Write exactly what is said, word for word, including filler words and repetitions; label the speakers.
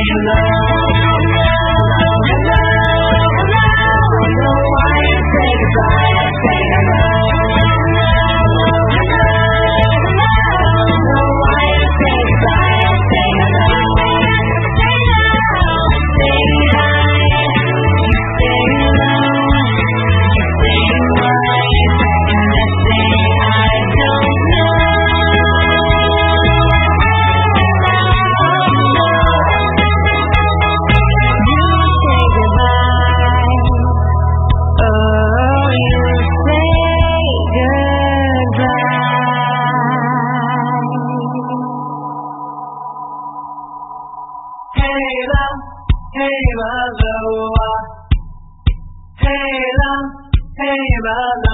Speaker 1: hello, hello, hello, hello. Don't know why you say goodbye. I say hello, hello, hello, hello. Don't know why you say goodbye. I say hello, say hello, say hi. You say hello, you say why, and I say I don't know. Hey, la, hey, la, hey, la, la.